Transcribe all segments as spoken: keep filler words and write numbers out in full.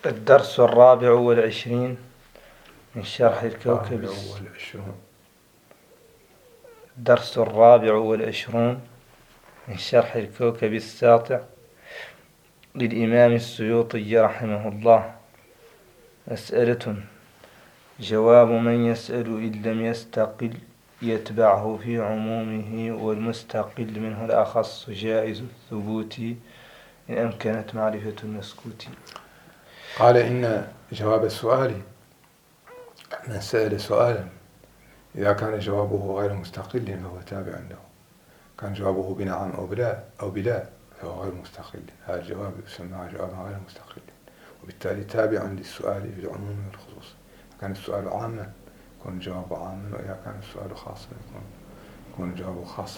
الدرس الرابع والعشرين من شرح الكوكب الرابع والعشرون الدرس الرابع والعشرون من شرح الكوكب الساطع للإمام السيوطي رحمه الله. مسألة: جواب من يسأل إن لم يستقل يتبعه في عمومه، والمستقل منه الأخص جائز الثبوت إن أمكنت معرفة المسكوت. قال إن جواب السؤال من سأل سؤالا إذا كان جوابه غير مستقل فهو تابع له، كان جوابه بنعم أو بلا أو بلا فهو غير مستقل، هذا الجواب يسمى جوابا غير مستقل، وبالتالي تابع للسؤال في العموم والخصوص. إذا كان السؤال عاما يكون الجواب عاما، وإذا كان السؤال خاصا يكون يكون الجواب خاصا.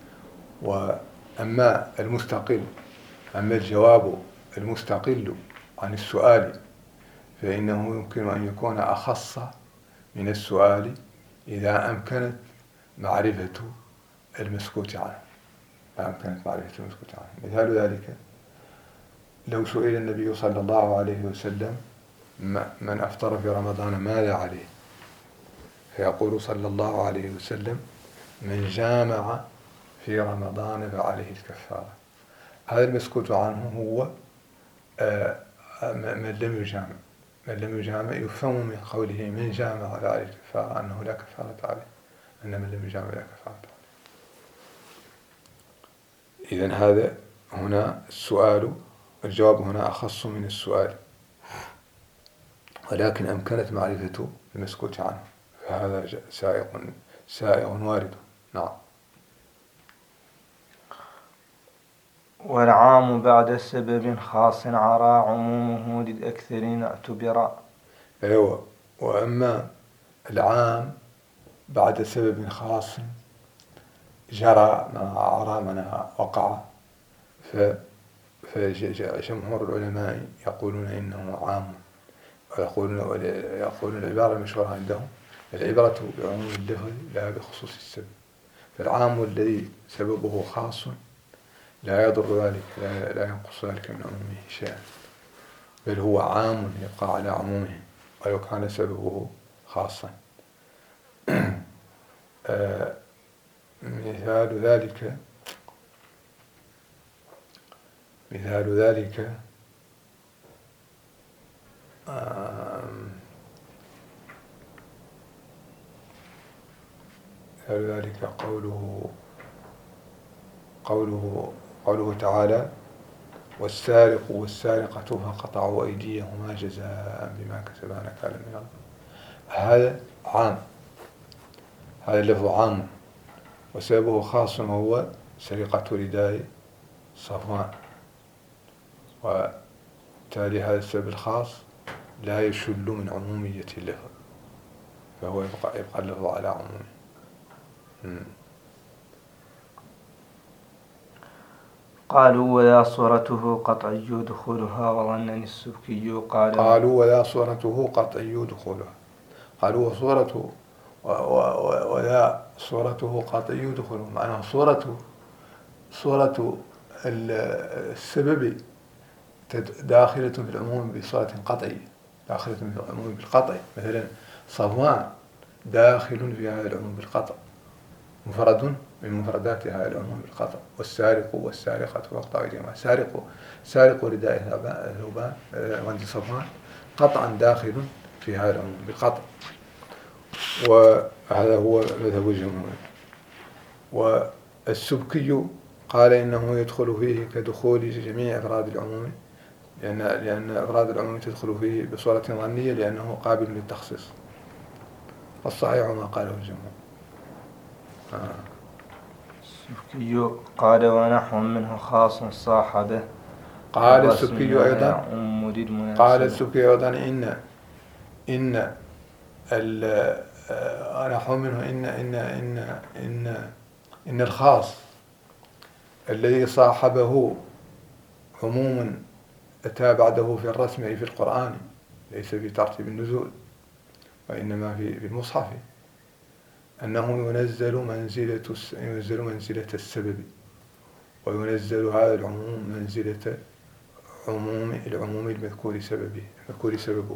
وأما المستقل أما الجواب المستقل عن السؤال فإنه يمكن أن يكون أخص من السؤال إذا أمكنت معرفة المسكوت عنه. إذا أمكنت معرفة المسكوت عنه. مثال ذلك: لو سئل النبي صلى الله عليه وسلم من أفطر في رمضان ماذا عليه؟ فيقول صلى الله عليه وسلم: من جامع في رمضان فعليه الكفارة. هذا المسكوت عنه هو من لم يجامع. من لم يجامع يفهم من قوله من جامع فعليه الكفارة أنه لا كفارة عليه، أن من لم يجامع لا كفارة عليه. إذن هذا هنا السؤال، الجواب هنا أخص من السؤال، ولكن أمكنت معرفة المسكوت عنه، فهذا سائغ سائغ وارد. نعم. والعام بعد سبب خاص عرى عمومه للأكثرين اعتبرا. أيوة. وأما العام بعد سبب خاص جرى من عرى منها وقع، فجمهور العلماء يقولون إنه عام، ويقولون يقولون العبارة المشهورة عندهم: العبرة بعموم اللفظ لا بخصوص السبب. فالعام الذي سببه خاص لا يضر ذلك، لا ينقص ذلك من عمومه شيئا، بل هو عام يبقى على عمومه ولو كان سببه خاصا. آه مثال ذلك مثال ذلك آه مثال ذلك قوله قوله قوله تعالى: والسارق والسارقة فقطعوا أيديهما جزاء بما كسبا نكالا من الله. هذا عام، هذا اللفظ عام وسببه خاص، وهو سرقة رداء صفوان، وبالتالي هذا السبب الخاص لا يشل من عمومية اللفظ، فهو يبقى, يبقى اللفظ على عمومه. قالوا ولا صورته قطعي دخولها، وظنني السبكي قال قالوا ولا صورته قطعي دخولها. قالوا وصورته ولا صورته قطعي دخولها، معناه صورته صورة السبب داخلة في العموم بصورة قطعية، داخلة في العموم بالقطع. مثلا صفوان داخل في هذا العموم بالقطع، مفرد من مفردات هذا العموم بالقطع. والسارق والسارقة فاقطعوا أيديهما، سارق سارق رداء ثوبان غنج صفوان قطعا داخل في هذا العموم بالقطع، وهذا هو مذهب الجمهور. والسبكي قال إنه يدخل فيه كدخول جميع أفراد العموم، لأن لأن أفراد العموم تدخل فيه بصورة ظنية لأنه قابل للتخصيص. الصحيح ما قاله الجمهور. آه. السبكي قال ونحو منه خاص صاحبه. قال السبكي أيضا قال السبكي أيضا إن إن ونحو منه إن إن إن إن إن الخاص الذي صاحبه عموم أتى بعده في الرسم أي في القرآن، ليس في ترتيب النزول وإنما في المصحف، أنه ينزل منزلة ينزل منزلة السبب، وينزل هذا العموم منزلة عموم العموم المذكور سببه المذكور سببه.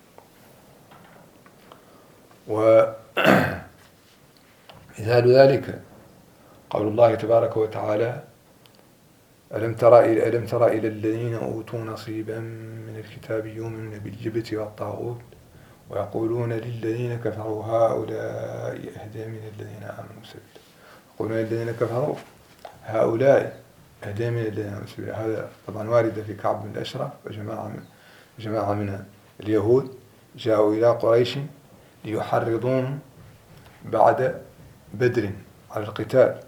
ومثال ذلك قول الله تبارك وتعالى: ألم تر إلى ألم تر إلى الذين أوتوا نصيبا من الكتاب يؤمنون بالجبت والطاغوت ويقولون للذين كفروا هؤلاء أهدى من الذين آمنوا سبيلا. يقولون للذين كفروا هؤلاء أهدى من الذين آمنوا سبيلا. هذا طبعا وارد في كعب بن الأشرف وجماعة من جماعة من اليهود جاءوا إلى قريش ليحرضوهم بعد بدر على القتال،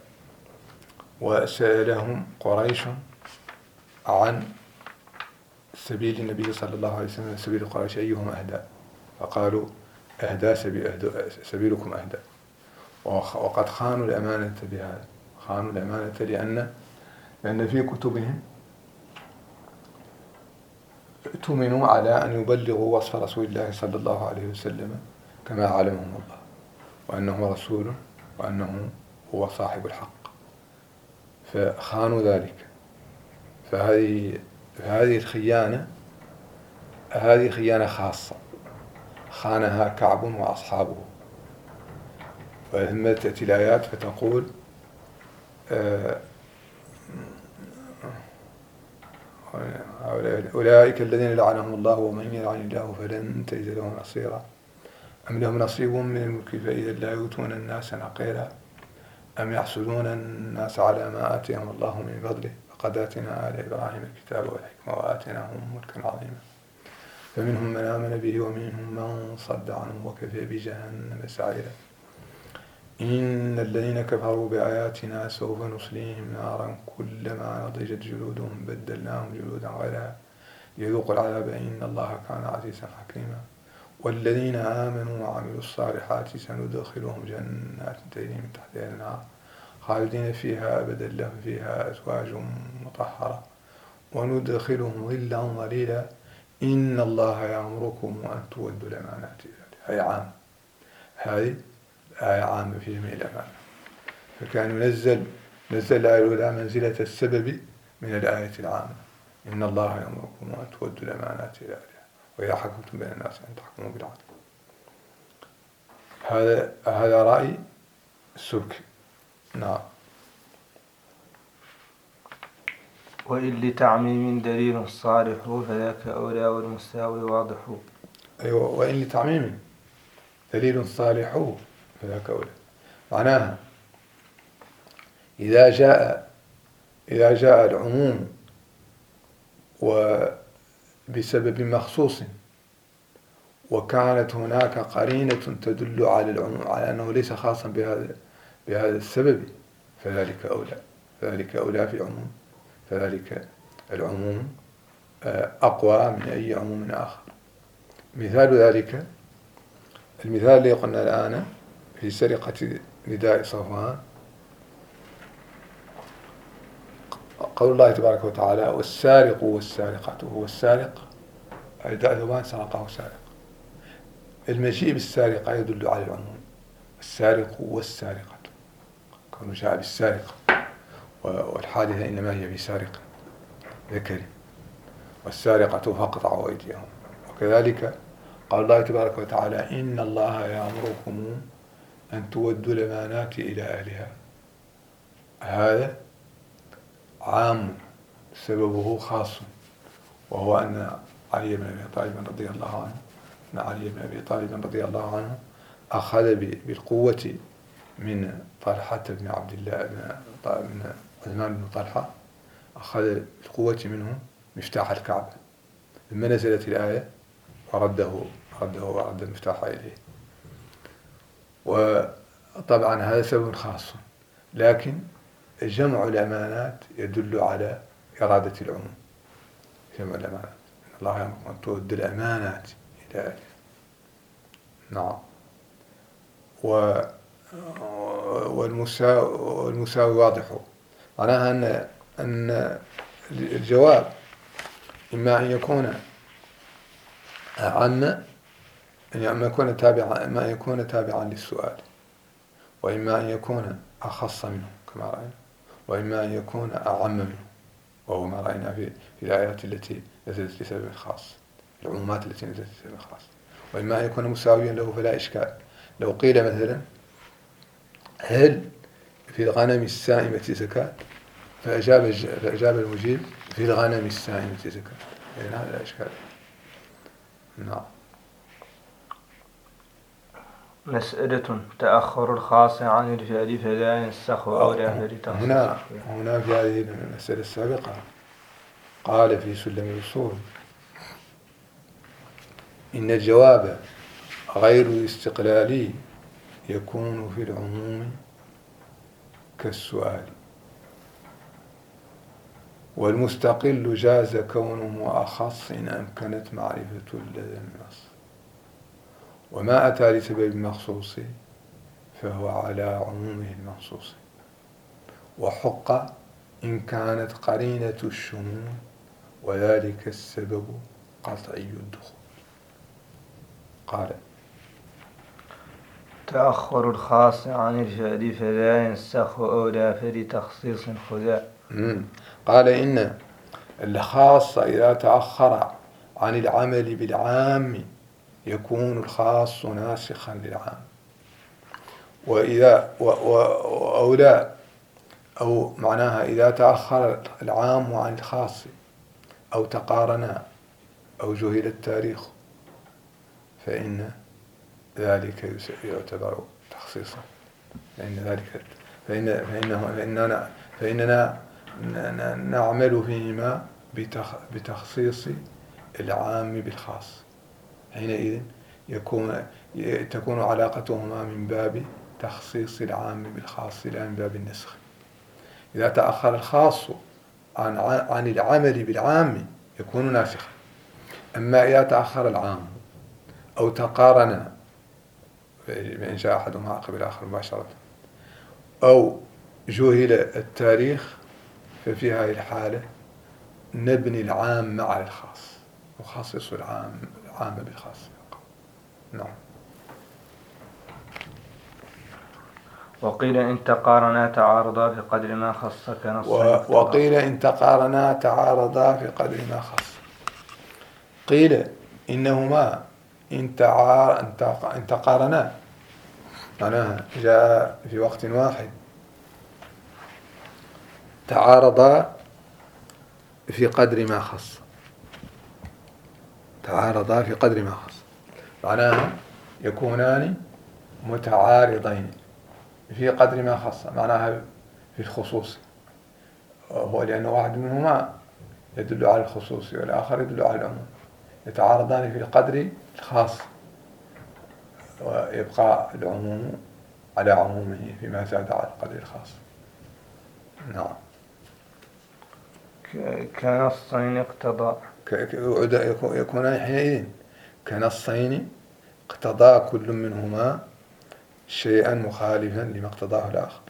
وسألهم قريش عن سبيل النبي صلى الله عليه وسلم، سبيل قريش أيهم أهدى، فقالوا أهدى سبيلكم أهدى. وقد خانوا الأمانة بهذا، خانوا الأمانة لأن لأن في كتبهم اؤتمنوا على أن يبلغوا وصف رسول الله صلى الله عليه وسلم كما علمهم الله، وأنه رسول وأنه هو صاحب الحق، فخانوا ذلك. فهذه هذه الخيانة هذه خيانة خاصة خانها كعب وأصحابه. ثم تأتي الآيات فتقول: أولئك الذين لعنهم الله ومن يلعن الله فلن تجد له نصيرا أم لهم نصيب من الملك فإذا لا يؤتون الناس نقيرا أم يحسدون الناس على ما آتيهم الله من فضله فقد آتينا آل إبراهيم الكتاب والحكمة وآتيناهم ملكا عظيما فمنهم من آمن به ومنهم من صد عنه وكفى بجهنم سعيرا إن الذين كفروا بآياتنا سوف نصليهم نارا كلما نضجت جلودهم بدلناهم جلودا غيرها ليذوقوا العذاب إن الله كان عزيزا حكيما والذين آمنوا وعملوا الصالحات سندخلهم جنات تجري من تحتها الأنهار خالدين فيها أبدا لهم فيها أزواج مطهرة وندخلهم ظلا ظليلا إن الله يأمركم أن تودوا الأمانات إلى أهلها. هي عام، هذه آية عامة في جميع الأمانة، فكان ينزل نزل الآية الأولى منزلة السبب من الآية العامة: إن الله يأمركم أن تودوا الأمانات إلى أهلها وإذا حكمتم بين الناس أن تحكموا بالعدل. هذا هذا رأي السبكي. نعم. وإن لتعميم دليل صارح فذاك أولى والمساوي واضح. أيوة، وإن لتعميم دليل صالح فذاك أولى، معناها إذا جاء إذا جاء العموم وبسبب مخصوص وكانت هناك قرينة تدل على العموم على أنه ليس خاصا بهذا بهذا السبب فذلك أولى فذلك أولى في العموم فذلك العموم أقوى من أي عموم آخر. مثال ذلك المثال اللي قلنا الآن في سرقة نداء صفوان، قول الله تبارك وتعالى: والسارق والسارقة. هو السارق نداء ثوبان سرقه سارق. المجيء بالسارقة يدل على العموم، السارق والسارقة كونه جاء بالسارقة، والحادثة إنما هي بسارق ذكر، والسارقة فاقطعوا أيديهم. وكذلك قال الله تبارك وتعالى: إن الله يأمركم أن تودوا الأمانات إلى أهلها. هذا عام سببه خاص، وهو أن علي بن أبي طالب رضي الله عنه أن علي بن أبي طالب رضي الله عنه أخذ بالقوة من طلحة بن عبد الله بن عثمان بن طلحة، أخذ بالقوة منه مفتاح الكعبة، ثم نزلت الآية ورده رده ورد المفتاح إليه. وطبعا هذا سبب خاص، لكن جمع الأمانات يدل على إرادة العموم. جمع الأمانات، إن الله يأمركم أن تؤدوا الأمانات إلى أهلها. نعم. والمساوي واضح، معناها أن أن الجواب إما أن يكون عام، إما يكون تابعا إما أن يكون تابعا للسؤال، وإما أن يكون أخص منه كما رأينا، وإما أن يكون أعم منه، وهو ما رأينا في الآيات التي نزلت لسبب خاص، العمومات التي نزلت لسبب خاص، وإما أن يكون مساويا له فلا إشكال. لو قيل مثلا هل في الغنم السائمة زكاة؟ فأجاب, فأجاب المجيب في الغنم السائمة زكاة، يعني هذا لا إشكال. نعم. مسألة تأخر الخاص عن الفعل فلا ينسخ أولى فلتخصيص. هنا هنا في هذه المسألة السابقة قال في سلم الوصول إن الجواب غير الاستقلالي يكون في العموم كالسؤال، والمستقل جاز كونه أخص إن أمكنت معرفة لدى النص، وما أتى لسبب مخصوص فهو على عمومه المنصوص، وحق إن كانت قرينة الشمول وذلك السبب قطعي الدخول. قال تأخر الخاص عن الفعل فلا ينسخ أولى فلتخصيص خذا. قال إن الخاص إذا تأخر عن العمل بالعام يكون الخاص ناسخا للعام، وإذا أو لا أو معناها إذا تأخر العام عن الخاص أو تقارنا أو جهل التاريخ فإن ذلك يعتبر تخصيصا، فإن ذلك فإن فإنه فإننا فإننا نعمل فيهما بتخصيص العام بالخاص، حينئذ يكون تكون علاقتهما من باب تخصيص العام بالخاص لا من باب النسخ. إذا تأخر الخاص عن عن العمل بالعام يكون ناسخا، أما إذا تأخر العام أو تقارن بإن جاء أحدهما قبل الآخر مباشرة أو جهل التاريخ ففي هذه الحالة نبني العام على الخاص، نخصص العام العام بالخاص. نعم. وقيل إن تقارنا تعارضا في قدر ما خص كنص. وقيل إن تقارنا تعارضا في قدر ما خص. قيل إنهما إن تقارنا معناها جاء في وقت واحد تعارضا في قدر ما خص، تعارضا في قدر ما خص معناها يكونان متعارضين في قدر ما خص، معناها في الخصوص، هو لأن واحد منهما يدل على الخصوص والآخر يدل على العموم، يتعارضان في القدر الخاص ويبقى العموم على عمومه فيما زاد على القدر الخاص. نعم. كنصين اقتضى يكونان حينئذ كنصين اقتضى كل منهما شيئا مخالفا لما اقتضاه الآخر.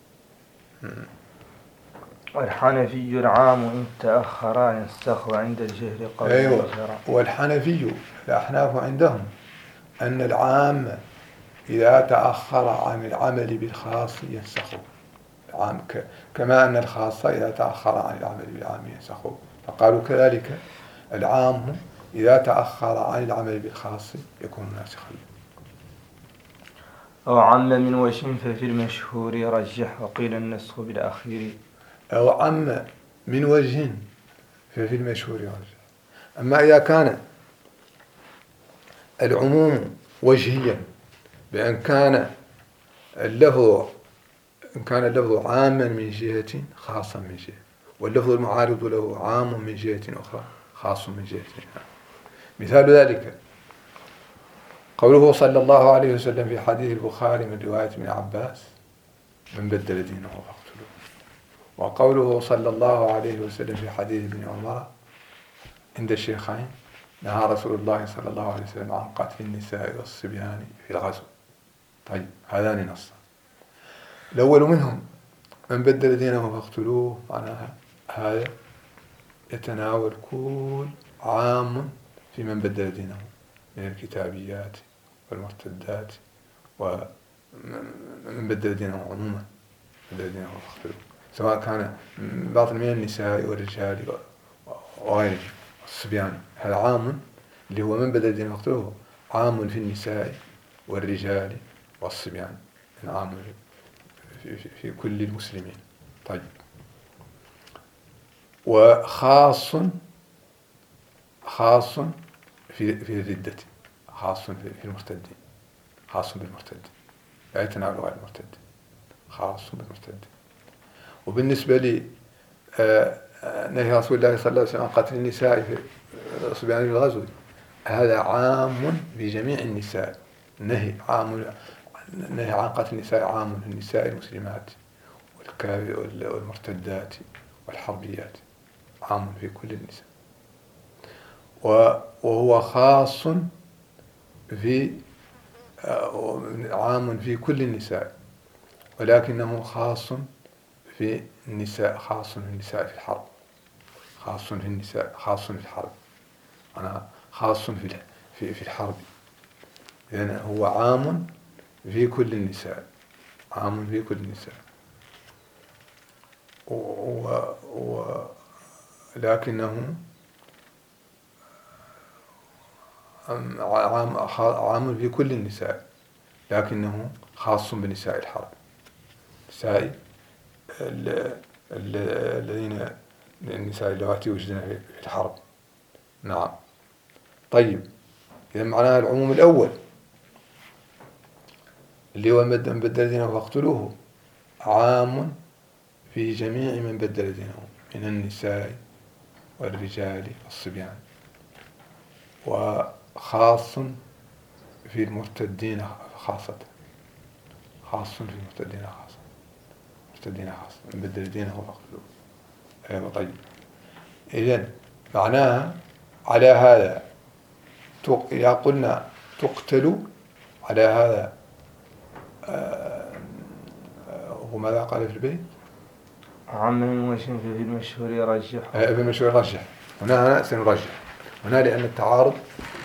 والحنفي العام إن تأخر ينسخ عند الجهل قبل أيوة. الجرى. والحنفي الأحناف عندهم أن العام إذا تأخر عن العمل بالخاص ينسخه العام، كما أن الخاص إذا تأخر عن العمل بالعام ينسخه، فقالوا كذلك العام إذا تأخر عن العمل بالخاص يكون ناسخا. أو عم من وجه ففي المشهور يرجح، وقيل النسخ بالأخير. أو عم من وجه ففي المشهور يرجح. أما إذا كان العموم وجهيا بأن كان اللفظ إن كان اللفظ عاما من جهة خاصا من جهة، واللفظ المعارض له عام من جهة أخرى خاص من جهة أخرى. مثال ذلك قوله صلى الله عليه وسلم في حديث البخاري من رواية ابن عباس من بدل دينه فاقتلوه، وقوله صلى الله عليه وسلم في حديث ابن عمر عند الشيخين نهى رسول الله صلى الله عليه وسلم عن قتل النساء والصبيان في الغزو. طيب هذان نصان، الأول منهم من بدل دينه فاقتلوه، معناها هذا يتناول كل عام في من بدل دينه من الكتابيات والمرتدات ومن بدل دينه عموما، بدل دينه فاقتلوه، سواء كان باطل من النساء والرجال وغيرهم الصبيان، هذا عام اللي هو من بدل الذين يقتلوه عام في النساء والرجال والصبيان، عام في, في, في كل المسلمين. طيب، وخاص خاص في في الردة، خاص في المرتدين، خاص بالمرتد، لا يتناول غير المرتد، خاص بالمرتد. وبالنسبة لي نهي رسول الله صلى الله عليه وسلم عن قتل النساء في صبيان الغزو، هذا عام بجميع النساء، نهي عام، نهي عن قتل النساء عام في النساء المسلمات والمرتدات والحربيات، عام في كل النساء. وهو خاص في عام في كل النساء، ولكنه خاص في النساء، خاص في النساء في الحرب، خاص في النساء، خاص في الحرب، أنا خاص في في في الحرب، لأن يعني هو عام في كل النساء، عام في كل النساء، و, و لكنه عام عام في كل النساء، لكنه خاص بنساء الحرب، نساء الذين النساء اللواتي وجدن في الحرب. نعم. طيب، إذا معناها العموم الأول اللي هو من بدل دينه فاقتلوه عام في جميع من بدل دينه من النساء والرجال والصبيان، وخاص في المرتدين خاصة، خاص في المرتدين خاصة، مرتدين خاصة من بدل دينه فاقتلوه. أيوة. طيب، إذن معناها على هذا إذا قلنا تقتل على هذا، وماذا قال في البيت؟ عام وجه في المشهور يرجح، ابن المشهور يرجح، هنا سنرجح هنا لأن التعارض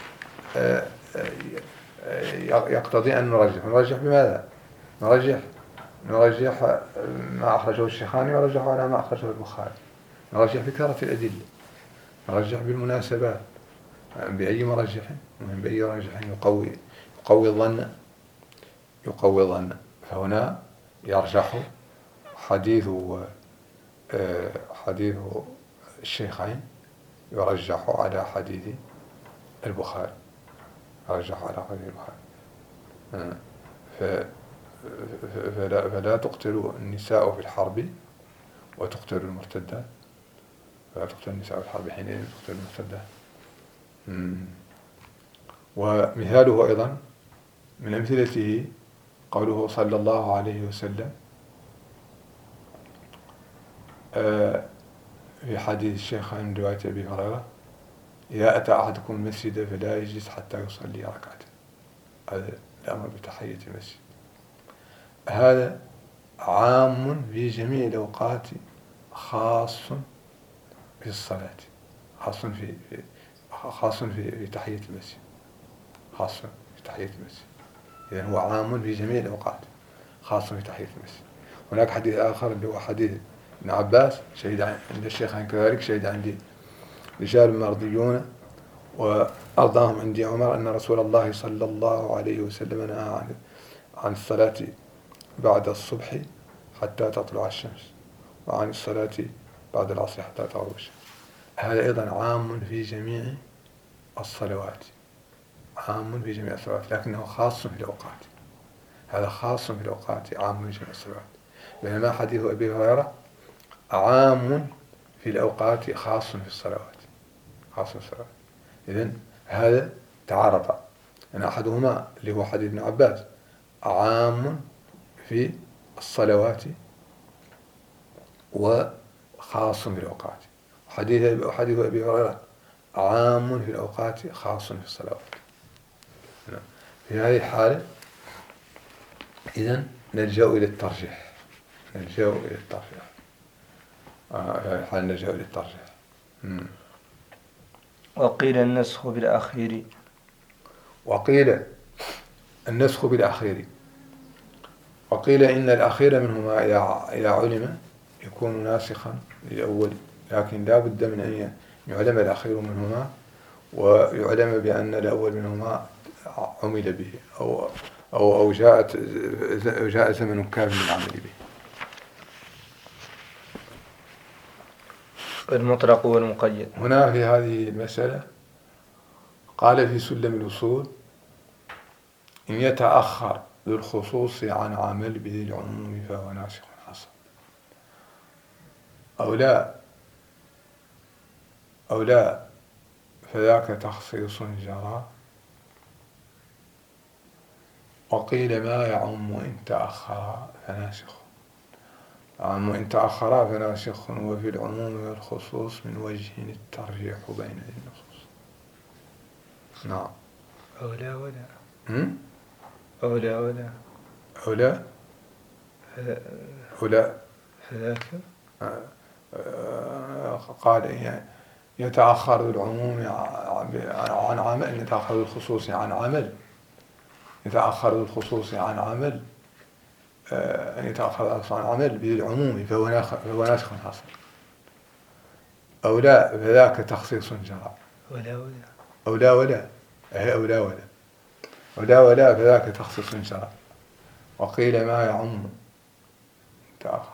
يقتضي أن نرجح. نرجح بماذا؟ نرجح نرجح ما أخرجه الشيخاني ونرجح على ما أخرجه البخاري، نرجح بكثرة الأدلة، نرجح بالمناسبات، بأي مرجح من بأي مرجح يقوي يقوي الظن يقوي الظن فهنا يرجح حديث حديث الشيخين يرجح على حديث البخاري، يرجح على حديث البخاري. فلا, فلا تقتل النساء في الحرب وتقتل المرتدات، فلا تقتل النساء في الحرب حينئذ تقتل المرتدات. ومثاله أيضا من أمثلته قوله صلى الله عليه وسلم في حديث الشيخين من رواية أبي هريرة: إذا أتى أحدكم المسجد فلا يجلس حتى يصلي ركعتين. هذا الأمر بتحية المسجد، هذا عام في جميع الأوقات، خاص في الصلاة، خاص في خاص في في تحية المسجد، خاص في تحية المسجد. إذن هو عام في جميع الأوقات، خاص في تحية المسجد. هناك حديث آخر اللي هو حديث ابن عباس شهد عند الشيخين كذلك، شهد عندي رجال مرضيون وأرضاهم عندي عمر أن رسول الله صلى الله عليه وسلم نهى عن عن الصلاة بعد الصبح حتى تطلع الشمس، وعن الصلاة بعد العصر حتى تغرب الشمس. هذا أيضا عام في جميع الصلوات، عام في جميع الصلوات، لكنه خاص في الأوقات، هذا خاص في الأوقات، عام في جميع الصلوات. بينما حديث أبي هريرة عام في الأوقات، خاص في الصلوات، خاص في الصلوات. إذن هذا تعارض، يعني أحدهما اللي هو حديث ابن عباس عام في الصلوات وخاص في الأوقات، حديث حديث أبي هريرة عام في الأوقات، خاص في الصلوات. في هذه الحالة إذن نلجأ إلى الترجيح، نلجأ إلى الترجيح آه في هذه الحالة نلجأ إلى الترجيح. مم. وقيل النسخ بالأخير، وقيل النسخ بالأخير، وقيل إن الأخير منهما إذا علم يكون ناسخا للأول، لكن لا بد من أن يعلم الأخير منهما، ويعلم بأن الأول منهما عمل به أو أو أو جاءت جاء زمن كامل للعمل به. المطلق والمقيد. هنا في هذه المسألة قال في سلم الوصول: إن يتأخر ذو الخصوص عن عمل بذي العموم فهو ناسخ حصل، أو لا أو لا فذاك تخصيص جرى، وقيل ما يعم إن تأخر فناسخ. يعم إن تأخر فناسخ، وفي العموم والخصوص من وجه الترجيح بين النصوص. نعم. أولى ولا هم؟ أولى ولا أولى أولى فذاك قال يعني يتأخر العموم عن عمل، يتأخر الخصوص عن عمل، يتأخر الخصوص عن عمل أن يتأخر عن عمل بالعموم فهو ناسخ حصل، أو لا فذاك تخصيص جرى. ولا ولا أو لا ولا أي أو لا ولا أو لا ولا فذاك تخصيص جرى، وقيل ما يعم تأخر.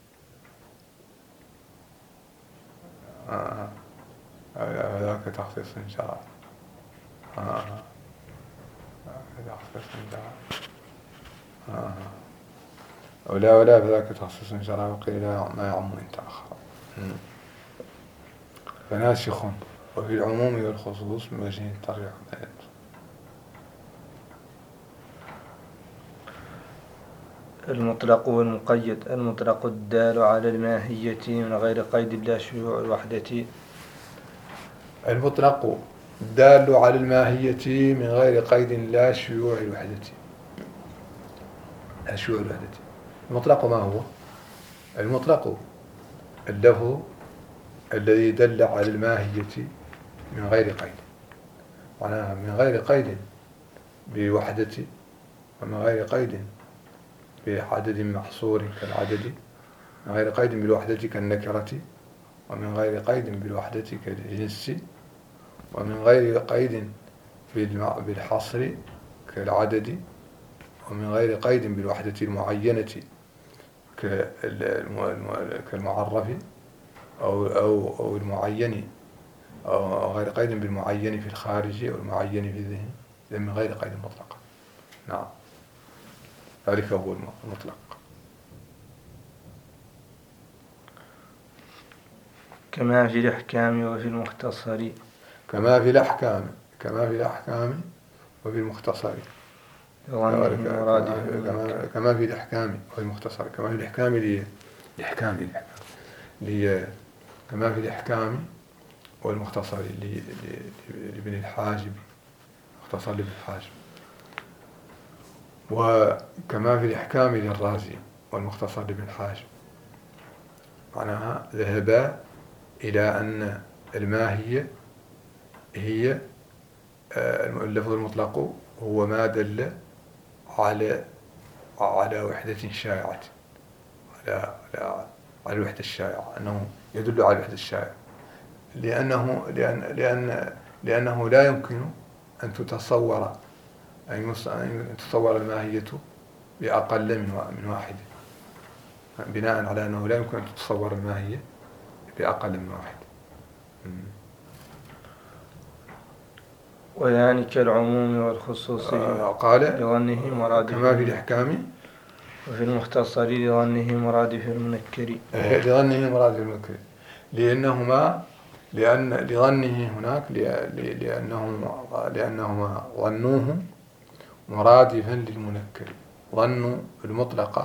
آه. هذاك تخصيص جرى. آه. تخصيص جرى. آه. أو لا ولا فذاك تخصيص جرى، وقيل ما يعم إن تأخر. فناسخ، وفي العموم والخصوص من وجه الترجيح بين النصوص. المطلق والمقيد. المطلق الدال على الماهية من غير قيد لا شيوع الوحدة. المطلق الدال على الماهية من غير قيد لا شيوع الوحدة. لا شيوع الوحدة. المطلق ما هو؟ المطلق اللفظ الذي دل على الماهية من غير قيد، معناها من غير قيد بوحدة، ومن غير قيد بعدد محصور كالعدد، من غير قيد بالوحدة كالنكرة، ومن غير قيد بالوحدة كالجنس، ومن غير قيد بالحصر كالعدد، ومن غير قيد بالوحدة المعينة كالمعرف أو أو أو المعين، أو غير قيد بالمعين في الخارج أو المعين في الذهن، من غير قيد مطلقا. نعم، ذلك هو المطلق. كما في الأحكام وفي المختصر. كما في الأحكام كما في الأحكام وفي المختصر. كما كما في الأحكام وفي المختصر. كما في الأحكام لي الأحكام لي كما في الأحكام والمختصر لابن الحاجب، مختصر لابن الحاجب. وكما في الأحكام للرازي والمختصر لابن الحاجب، معناها ذهبا إلى أن الماهية هي اللفظ المطلق هو ما دل على على وحدة شائعة، على على على الوحدة الشائعة، أنه يدل على الوحدة الشائعة، لأنه لأن لأن لأنه لا يمكن أن تتصور أن تتصور الماهية بأقل من من واحد، بناء على أنه لا يمكن أن تتصور الماهية بأقل من واحد. ويعني كالعموم والخصوص قال لظنه مراد كما في الإحكام وفي المختصر لظنه مرادف المنكر. لظنه مرادف المنكر، لأنهما لأن لظنه هناك لأنهما لأنهما ظنوه مرادفا للمنكر. ظنوا المطلقة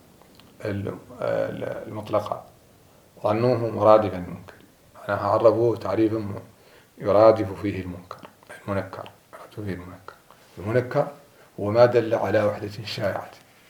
المطلقة ظنوه مرادفا للمنكر، معناها عرفوه تعريفا يرادف فيه المنكر المنكر يرادف فيه المنكر. المنكر هو ما دل على وحدة شائعة،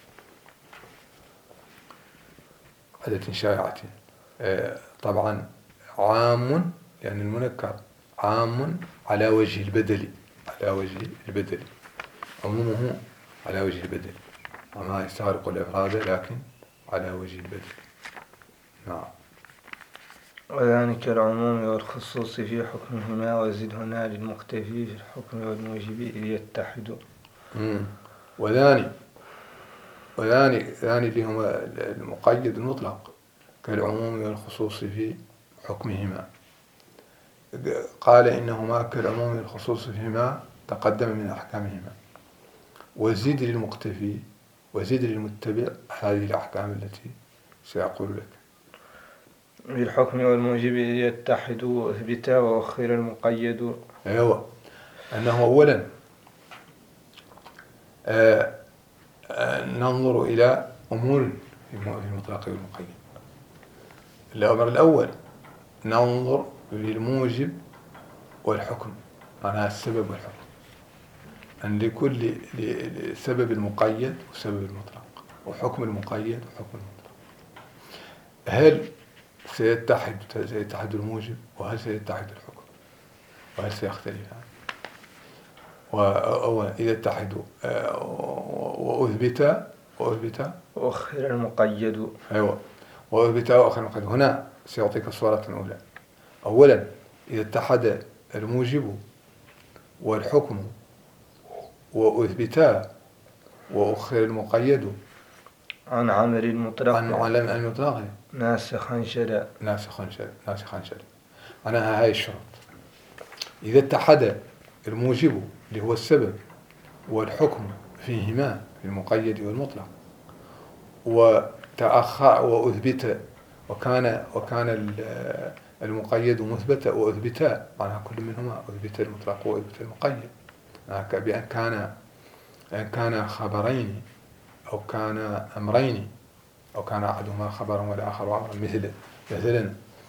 وحدة شائعة طبعا عام، لأن المنكر عام على وجه البدل، على وجه البدل عمومه على وجه البدل، وما يستغرق الإفراد لكن على وجه البدل. نعم. وذلك العموم والخصوص في حكمهما، وزد هنا للمختفي في الحكم والموجب إذ يتحد. وذاني وذاني ذاني اللي هما المقيد المطلق كالعموم والخصوص في حكمهما. قال إنهما كالعموم والخصوص فيهما تقدم من أحكامهما، وزد للمقتفي وزد للمتبع هذه الأحكام التي سأقول لك. بالحكم والموجب يتحد وأثبتا وأخر المقيد. أيوة، أنه أولا آه آه ننظر إلى أمور في المطلق والمقيد. الأمر الأول ننظر للموجب والحكم، معناها السبب والحكم، أن لكل سبب المقيد وسبب المطلق، وحكم المقيد وحكم المطلق. هل سيتحد سيتحد الموجب، وهل سيتحد الحكم، وهل سيختلفان؟ وإذا اتحدوا وأثبتا وأثبتا وأخر المقيد. أيوة، وأثبتا وأخر المقيد. هنا سيعطيك الصورة الأولى. أولا إذا اتحد الموجب والحكم وأثبتا وأخر المقيد عن عمل المطلق عن عمل المطلق ناسخا شرع ناسخا شرع ناسخا شرع معناها هاي الشرط. إذا اتحد الموجب اللي هو السبب والحكم فيهما في المقيد والمطلق، وتأخر وأثبت وكان وكان المقيد مثبتا وأثبتا، معناها كل منهما أثبت المطلق وأثبت المقيد، بأن كان أن كان خبرين أو كان أمرين أو كان أحدهما خبرا والآخر أمرا. مثل مثلا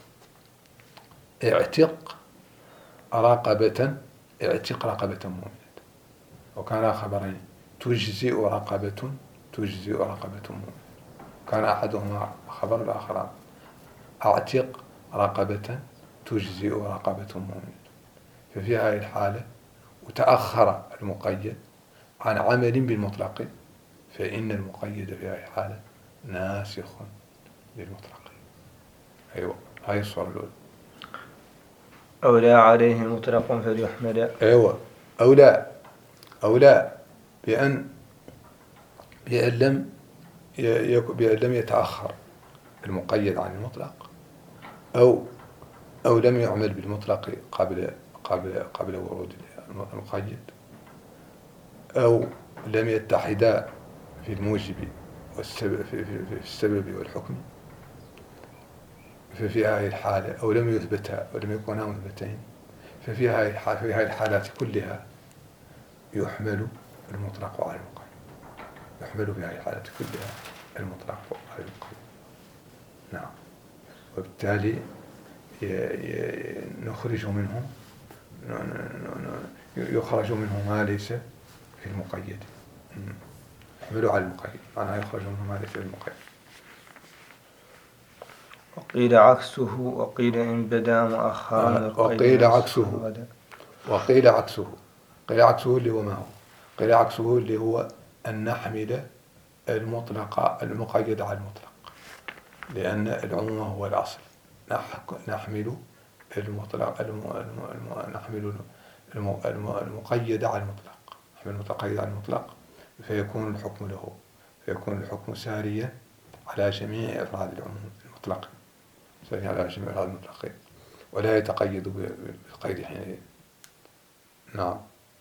اعتق رقبة اعتق رقبة مؤمنة، وكان خبرين تجزئ رقبة تجزئ رقبة مؤمنة، كان أحدهما خبر الآخر اعتق رقبة تجزئ رقبة مؤمنة. ففي هذه الحالة وتأخر المقيد عن عمل بالمطلق، فإن المقيد في هذه الحالة ناسخ للمطلق. أيوة، هاي الصورة الأولى. أو لا عليه مطلق فليحمل. أيوة، أو لا أو لا بأن بأن لم بأن لم يتأخر المقيد عن المطلق، أو أو لم يعمل بالمطلق قبل قبل قبل ورود المقيد، أو لم يتحدا في الموجب والسبب في, في, في السبب والحكم. ففي هذه الحالة أو لم يثبتا ولم يكونا مثبتين، ففي هذه الحالة في هذه الحالات كلها يحمل المطلق على المقيد، يحمل في هذه الحالات كلها المطلق على المقيد. نعم، وبالتالي نخرج منه يخرج منه ما ليس في المقيد، يحمل على المقيد، معناها يخرج منه ما ليس في المقيد. وقيل عكسه، وقيل إن بدا مؤخرا. وقيل عكسه وقيل عكسه قيل عكسه اللي هو ما هو قيل عكسه اللي هو أن نحمل المطلق المقيد على المطلق، لأن العموم هو الأصل. نحمل المطلق نحمل المقيد على المطلق نحمل المتقيد على المطلق، فيكون الحكم له فيكون الحكم ساريا على جميع أفراد العموم المطلق، ساريا على جميع أفراد المطلقين، ولا يتقيد بالقيد حينئذ. نعم.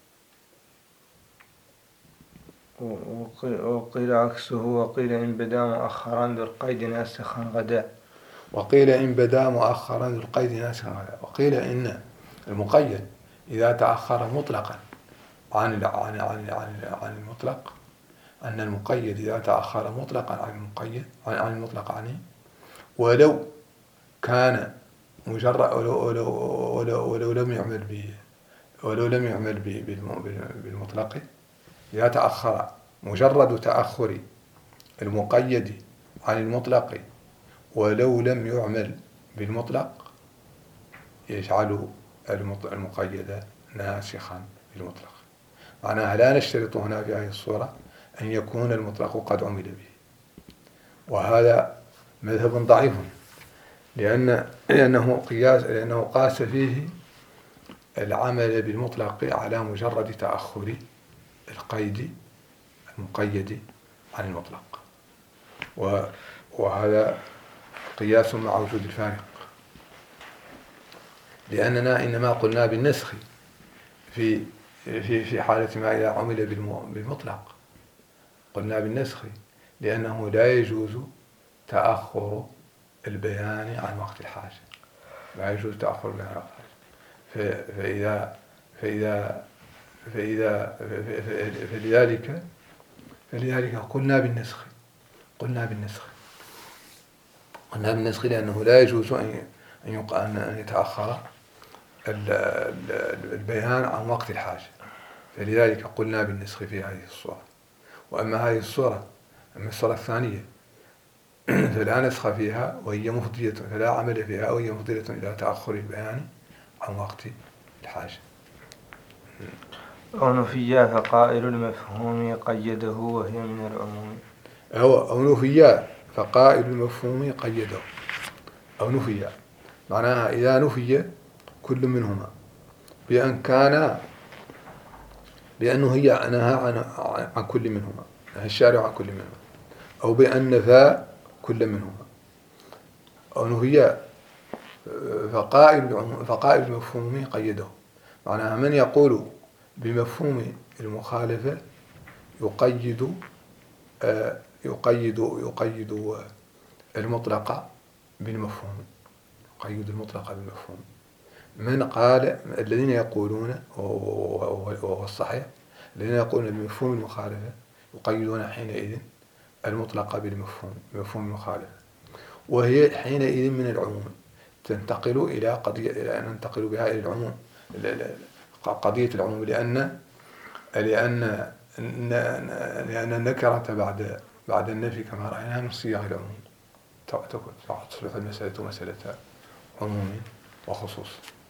وقيل عكسه، وقيل إن بدا مؤخرا للقيد ناسخا غدا. وقيل إن بدا مؤخرا للقيد ناسخا غدا. وقيل إن المقيد إذا تأخر مطلقا عن عن عن عن, عن المطلق، أن المقيد إذا تأخر مطلقا عن المقيد عن, عن المطلق عنه، ولو كان مجرد ولو ولو ولو, ولو لم يعمل به ولو لم يعمل به بالمطلق، إذا تأخر مجرد تأخر المقيد عن المطلق ولو لم يعمل بالمطلق، يجعل المقيد ناسخا بالمطلق. معناها لا نشترط هنا في هذه الصورة أن يكون المطلق قد عمل به، وهذا مذهب ضعيف، لأن لأنه قياس لأنه قاس فيه العمل بالمطلق على مجرد تأخر القيد المقيد عن المطلق، وهذا قياس مع وجود الفارق، لأننا إنما قلنا بالنسخ في في في حالة ما إذا عمل بالمطلق، قلنا بالنسخ لأنه لا يجوز تأخر البيان عن وقت الحاجة، لا يجوز تأخر البيان عن وقت الحاجة. فإذا فإذا فإذا فلذلك فلذلك قلنا بالنسخ قلنا بالنسخ قلنا بالنسخ لأنه لا يجوز أن أن يتأخر البيان عن وقت الحاجة، فلذلك قلنا بالنسخ في هذه الصورة. وأما هذه الصورة أما الصورة الثانية فلا نسخ فيها وهي مفضية فلا عمل فيها وهي مفضية إلى تأخر البيان عن وقت الحاجة. أو نفيا فقائل المفهوم قيده وهي من العموم. أو, أو نفيا فقائل المفهوم قيده أو نفيا معناها إذا نفي كل منهما بأن كان بأنه هي نهى عن, عن كل منهما، نهى الشارع عن كل منهما، أو بأن نفى كل منهما. أو نفي فقائل فقائل المفهوم قيده معناها من يقول بمفهوم المخالفة يقيد يقيد يقيد المطلق بالمفهوم يقيد المطلق بالمفهوم. من قال الذين يقولون وهو الصحيح الذين يقولون بمفهوم المخالفة يقيدون حينئذ المطلق بالمفهوم بمفهوم المخالفة، وهي حينئذ من العموم تنتقل إلى قضية إلى أن ننتقل بها إلى العموم قضية العموم، لأن لأن لأن النكرة بعد بعد النفي كما رأينا من صيغ العموم تصبح المسألة مسألة عموم وخصوص.